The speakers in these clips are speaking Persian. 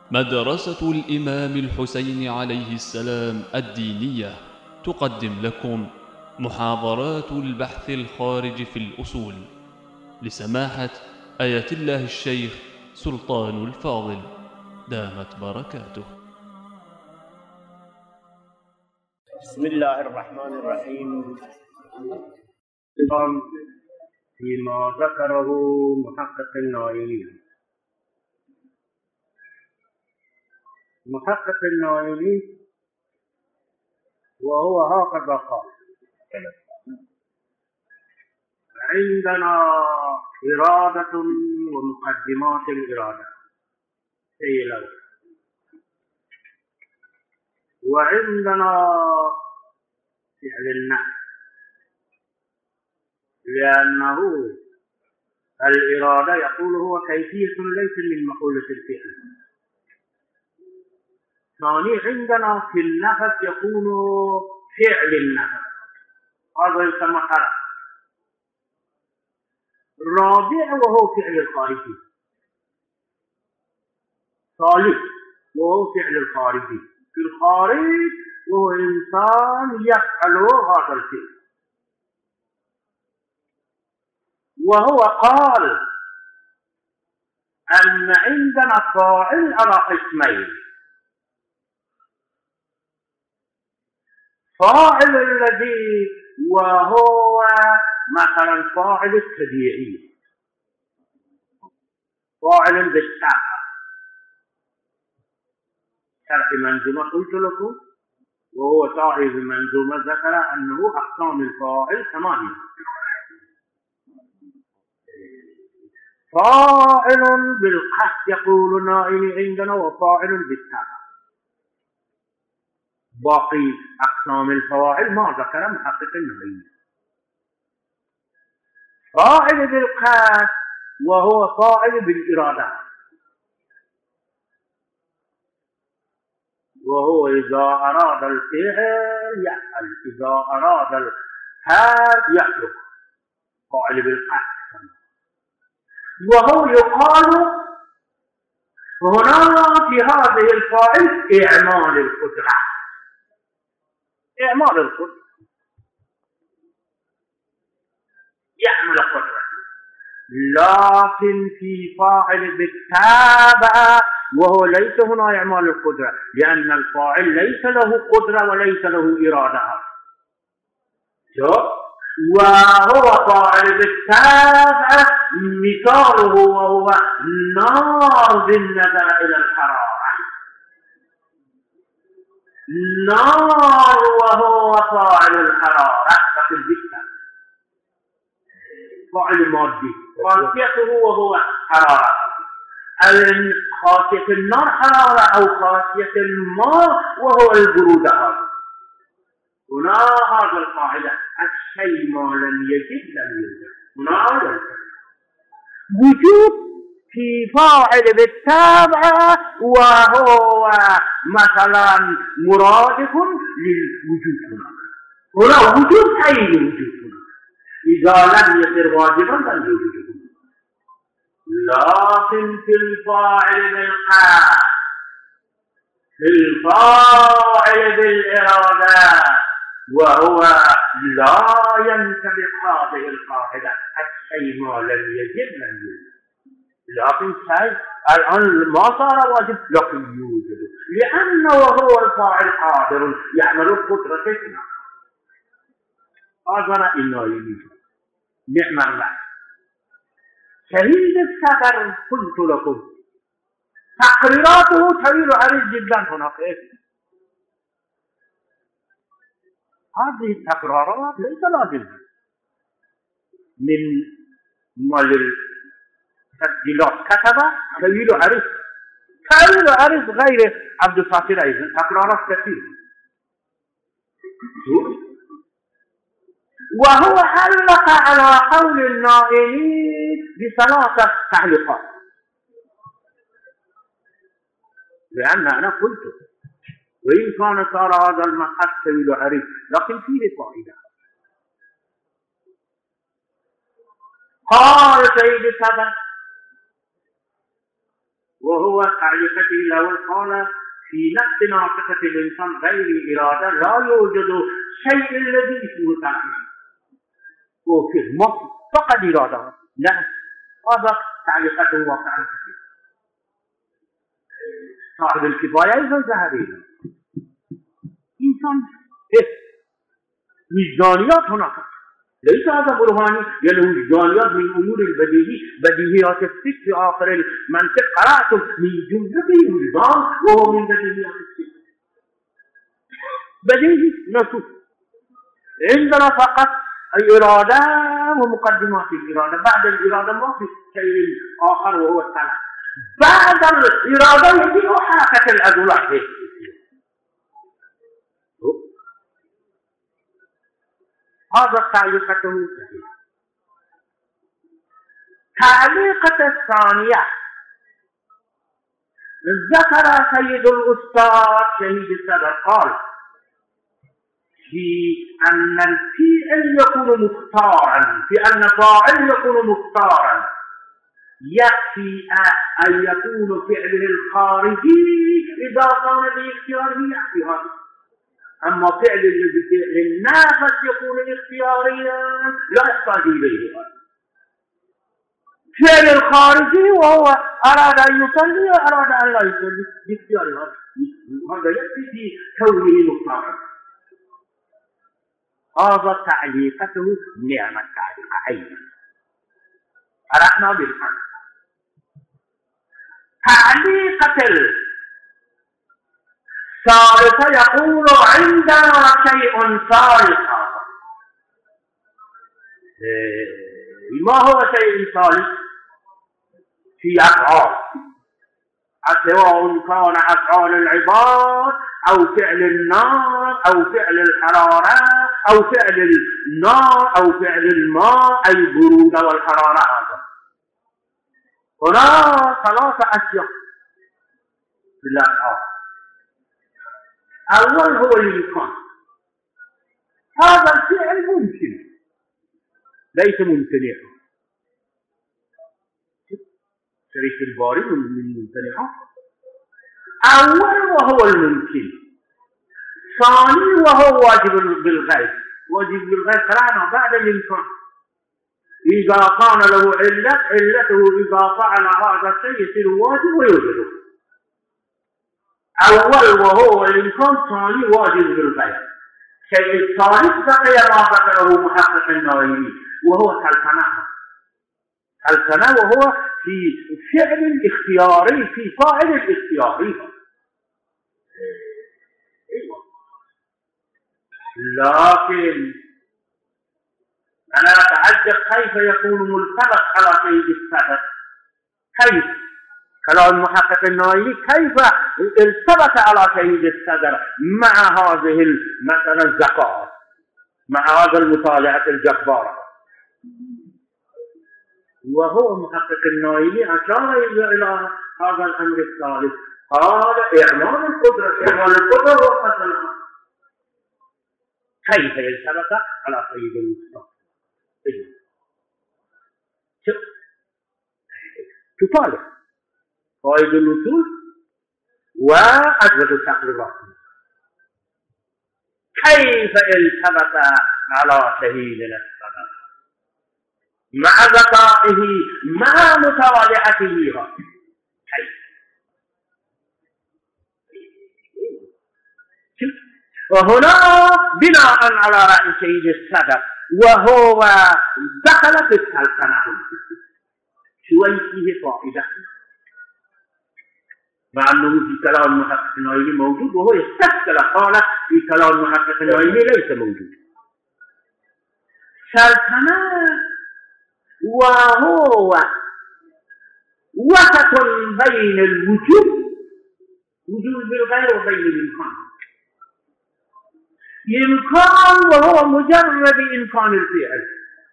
مدرسة الإمام الحسين عليه السلام الدينية تقدم لكم محاضرات البحث الخارج في الأصول لسماحة آية الله الشيخ سلطان الفاضل دامت بركاته. بسم الله الرحمن الرحيم. فيما ذكره محقق النائلي. محقق النائلي وهو هكذا قال: عندنا إرادة ومقدمات الإرادة وعندنا فعل النفس، لأنه الإرادة يقول هو كيفية ليس من مقولة الفعل. ثاني عندنا في النفس يكون فعل النفس، هذا يسمى حرف. رابع وهو فعل الخارجي. ثالث وهو فعل الخارجي، في الخارج وهو إنسان يفعل هذا الفعل. وهو قال أن عندنا فاعل على قسمين: فاعل الذي وهو مثلا فاعل الطبيعي، فاعل بالساعة. شرح منظومة قلت لكم، وهو صاحب منظومة ذكر أنه أقسام الفاعل 8: فاعل بالقصد يقول النائلي عندنا، وفاعل بالساعة. باقي أقسام الفواعل ما ذكر محقق النائلي. فاعل بالقصد وهو فاعل بالإرادة، وهو إذا أراد الفعل يفعل، إذا أراد الحرف يترك، فاعل بالقصد. وهو يقال هنا في هذه الفاعل إعمال القدرة، إعمال القدرة، يعمل القدرة. لكن في فاعل بالتابع وهو ليس هنا إعمال القدرة، لأن الفاعل ليس له قدرة وليس له إرادة. وهو فاعل بالتابع مثاله وهو نار بالنظر إلى الحرارة. نار وهو فاعل الحرارة، لكن بالتابع فاعل مادي، خاصيته وهو حرارة. خاصية النار حرارة، أو خاصية الماء وهو البرودة. هنا هذا القاعدة: الشيء ما لم يجد لم يوجد. هنا وجود في فاعل بالتابع وهو مثلا مرادف للوجود. هنا وجود أي وجود هنا، إذا لم يصير واجبا لم يوجد. لكن في الفاعل بالقصد، في الفاعل بالإرادة، وهو لا ينطبق هذه القاعدة: الشيء ما لم يجد لم يوجد. لكن شيء الآن ما صار واجب لكن يوجد، لأنه هو الفاعل قادر يعمل القدرة كثيرة. هذا رأي النائلي. نعم الله. شهيد السفر قلت لكم تقريراته طويل عريض جدا. هناك هذه التقرارات ليس لازم من مال التسجيلات، كتب طويل عريض، طويل عريض غير عبد الفاتر أيضا تقرارات كثيرة. وهو علق على قول النائلي بثلاثة تعليقات، لأن أنا قلت وإن كان صار هذا المبحث طويل عريض لكن فيه فائدة. قال سيد السادة وهو تعليقته الأول قال في نفس ناطقة الإنسان غير إرادة لا يوجد شيء الذي اسمه تعليق وفي فقط إرادة لا هذا تعليقته واقعا كثير صاحب الكفاية أيضا ذهب إلى إنسان وجدانيات هناك ليس هذا برهاني له وجدانيات من أمور بديهيات الفكر في آخر المنطق قرأتم من جملة وجدان وهو من بديهيات الفكر بديهي نشوف عندنا فقط الإرادة ومقدمات الإرادة بعد الإرادة ما في شيء آخر وهو الطلب بعد الإرادة يجب حركة الأدوات هذا تعليقته صحيح. تعليقة الثانية ذكر سيد الأستاذ شهيد الصدر قال في أن الفعل يكون مختارا في أن فاعل يكون مختارا يكفي أن يكون فعله الخارجي إذا كان باختياره يكفي هذا أما فعل النافذ يكون اختياريا لا يحتاج إليه فعل الخارجي وهو أراد أن يصلي وأراد أن لا يصلي باختياره هذا يكفي في كونه مختارا هذا تعليقته نعم التعليق أيضا عرفنا بالفرق تعليقة الثالثة يقول عندنا شيء ثالث ما هو شيء ثالث في أفعال سواء كان أفعال العباد أو فعل النار أو فعل الحرارة أو فعل النار أو فعل الماء أي البرودة والحرارة هذا هنا ثلاثة أشياء في الأفعال أول هو الإمكان هذا الفعل ممكن ليس ممتنعا شريك الباري من ممتنعا أول وهو الممكن ثاني وهو واجب بالغيب واجب بالغيب قرأنا بعد الإمكان إذا كان له علته إذا فعل هذا الشيء يصير واجب ويوجد أول وهو الإمكان ثاني واجب بالغيب شيء الثالث بقي ما ذكره محقق النووي وهو الثناء وهو في فعل الاختياري في فاعل الاختياري لكن أنا أتعجب كيف يكون ملتبس على سيد السادة كيف كلام المحقق النووي كيف التبس على سيد الصدر مع هذه مثلا الزكاة مع هذا المطالعة الجبارة وهو محقق النووي أشار إلى هذا الأمر الثالث قال إعمال القدرة هو قتلها كيف يلتبس على سيد الوسطى تطالع قائد الوصول وأجوة التقريبات كيف التبس على سبيل الصدر مع ذكائه مع مطالعته كيف وهنا بناء على رأي سيد الصدر وهو دخل في السلطنة شوي فيه فائدة مع أنه في كلام المحقق النووي موجود وهو يستشكل قال في كلام المحقق النووي ليس موجود سلطنة وهو وسط بين الوجود بالغير وبين الإمكان إمكان وهو مجرد إمكان الفعل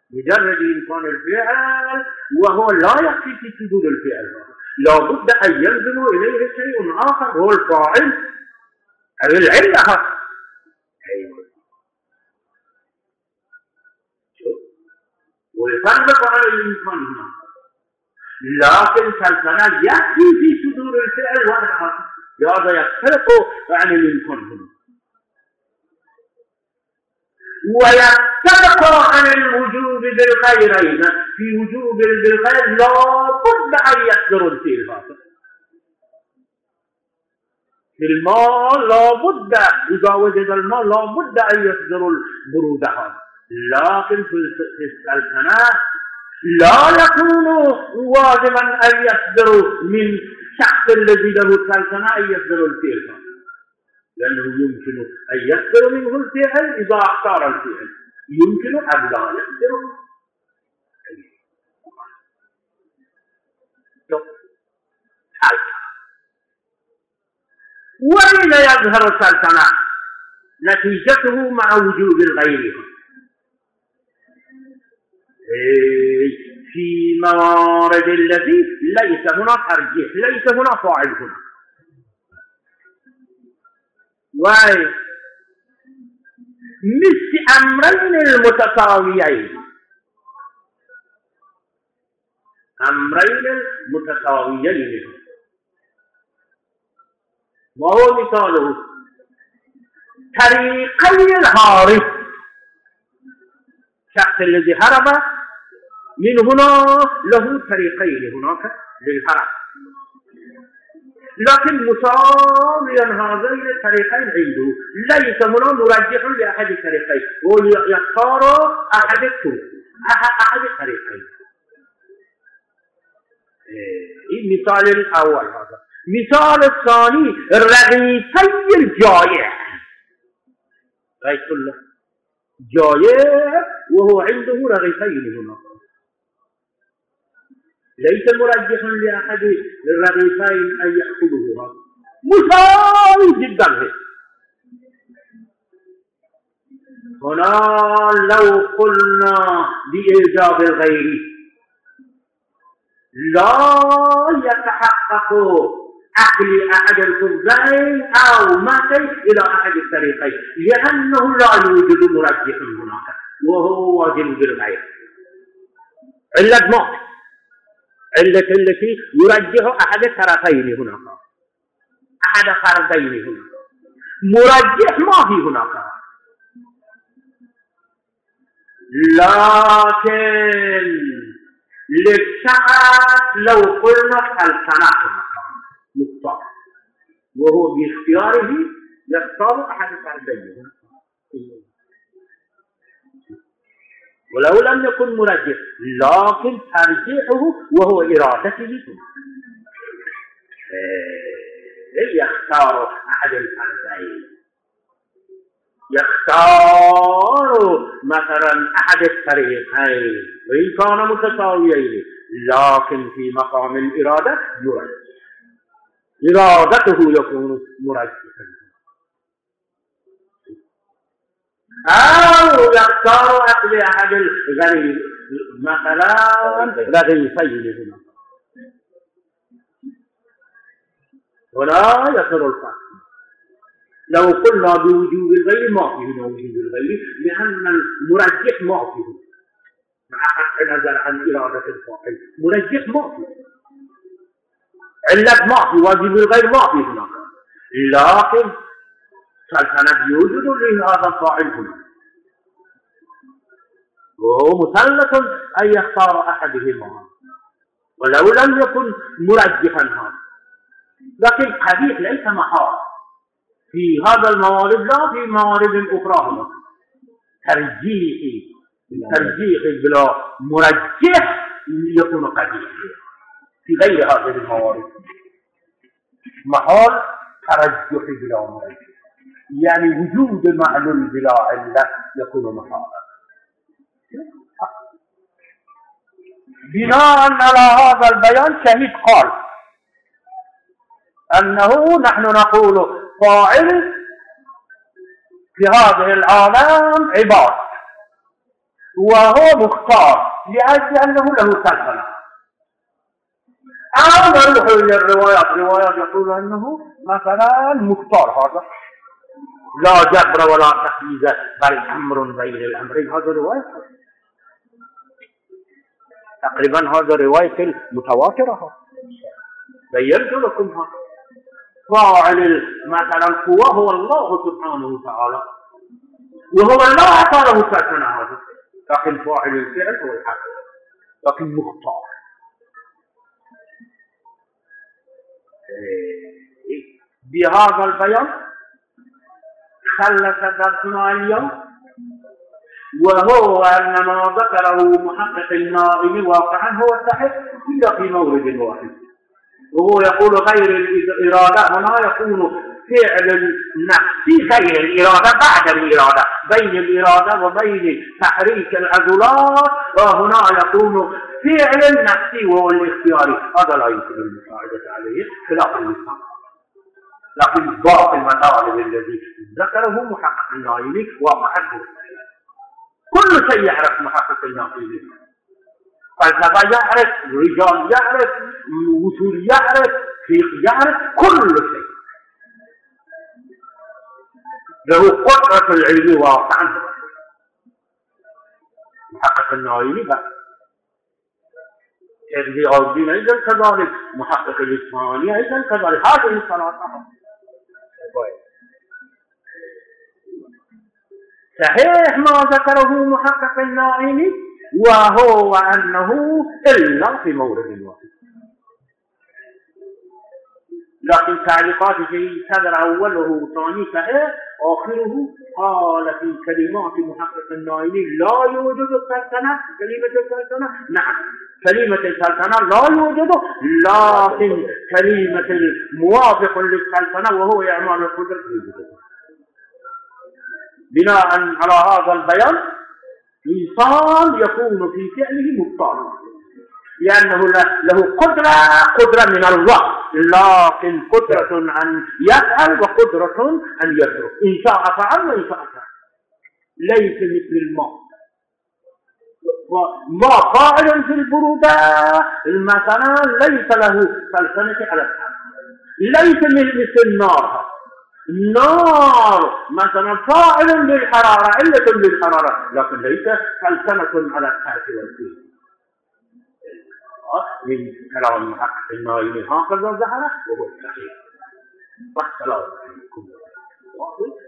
وهو لا يكفي في حدود الفعل لا بد أن يلزم إليه شيء آخر هو الفاعل أو العلة ويفرق على الإمكان هنا لكن سلطنة يأتي في صدور الفعل وحدها، لهذا يفترق عن الممكن ويفترق عن الوجوب بالغيرين. في وجوب بالغير لا بد أن يصدر الفعل هذا. في الماء لا بد إذا وجد الماء لا بد أن يصدر البرود هذا، لكن في السلطنة لا يكون واجبا أن يصدر من الشخص الذي له السلطنة أن يصدر الفعل هذا، لأنه يمكن أن يصدر منه الفعل إذا اختار الفعل، يمكن أن لا يصدر. وأين يظهر السلطنة؟ نتيجته مع وجود الغير في موارد الذي ليس هنا ترجيح، ليس هنا فاعل هنا. مثل أمرين المتساويين، أمرين المتساويين وهو مثاله طريقي الهارب، الشخص الذي هرب من هنا له طريقين هناك للهرب، لكن مساويا هذين الطريقين عنده، ليس هنا مرجح لأحد الطريقين، هو يختار أحد الطريقين. مثال الأول هذا. مثال الثاني رغيفي الجائع، رأيت له جائع وهو عنده رغيفين هنا، ليس مرجح لأحد الرغيفين أن يأكلهما، مساوي جدا. هنا لو قلنا بإيجاب الغير لا يتحقق أكل أحد الخبزين أو ماتي إلى أحد الطريقين، لأنه لا يوجد مرجح هناك وهو واجب بالغير. علة موت، علة التي يرجح أحد الطرفين هناك، أحد فردين هناك، مرجح ما في هناك. لكن للشخص لو قلنا سلطنة مختار وهو باختياره يختار أحد الفردين، ولو لم يكن مرجح لكن ترجيحه وهو إرادته يختار أحد الفردين، يختار مثلا أحد الطريقين وإن كان متساويين، لكن في مقام الإرادة يرجح، إرادته يكون مرجحا. أو يختار أكل أحد الغريب مثلا رغيفين هنا يصير الفرق. لو قلنا بوجوب الغير ما فيه هنا وجوب الغير، لأن المرجح ما فيه مع قطع نظر عن إرادة الفاعل، مرجح ما فيه، علة ما فيه، واجب الغير ما فيه هناك، لكن سلطنة يوجد لهذا الفاعل هنا وهو مثلث أن يختار أحدهما ولو لم يكن مرجحا هذا. لكن قبيح ليس محال في هذا الموارد لا في موارد أخرى هنا ترجيح بلا مرجح يكون قبيح. في غير هذه الموارد محال ترجح بلا مرجح، يعني وجود معلول بلا علة يكون محالا. بناء على هذا البيان شهيد قال أنه نحن نقول فاعل في هذه العالم عباد وهو مختار لأجل أنه له سلطنة. أو نروح للروايات يقول أنه مثلا مختار، هذا لا جبر ولا تحييز بل أمر بين الأمرين، هذا رواية. تقريبا هذا رواية المتواترة. بينت لكم هذا. فاعل مثلا القوة هو الله سبحانه وتعالى، وهو الله أعطى له سلطنة هذا، لكن فاعل الفعل هو الحق، لكن مختار. بهذا البيان خلص درسنا اليوم، وهو أن ما ذكره محقق النائم واقعا هو الصحيح إلا في مورد واحد، وهو يقول غير الإرادة هنا يكون فعل النفسي غير الإرادة بعد الإرادة، بين الإرادة وبين تحريك العضلات، وهنا يكون فعل النفسي وهو الاختياري. هذا لا يمكن المساعدة عليه خلاف اللسان، لكن باقي المطالب الذي ذكره محقق النائمي واقعا كل شيء يعرف محقق النائمي، فلسفة يعرف، رجال يعرف، وصول يعرف، فقه يعرف، كل شيء له قدرة العلم واقعا. محقق النائمي بس ابن الدين أيضا كذلك، محقق الإسماعيلي أيضا كذلك. هذه الثلاثة صحيح ما ذكره محقق النائمي، وهو أنه إلا في مورد واحد. لكن تعليقات في صدر أوله وثاني صحيح، آخره قال في كلمات محقق النائمي لا يوجد السلطنة، كلمة السلطنة نعم كلمة السلطنة لا يوجد، لكن كلمة الموافق للسلطنة وهو إعمال القدرة يوجد. بناء على هذا البيان الإنسان يكون في فعله مضطر، لأنه له قدرة من الله، لكن قدرة أن يفعل وقدرة أن يترك، إن شاء فعل وإن شاء ترك. ليس مثل الماء، ما فاعل في البرودة مثلا ليس له سلطنة على الحرب، ليس مثل النار. النار مثلا فاعل للحرارة، علة للحرارة، لكن ليس سلطنة على الحرب والكل. من كلام المحقق النائمي هكذا ظهر وهو الصحيح. والسلام عليكم.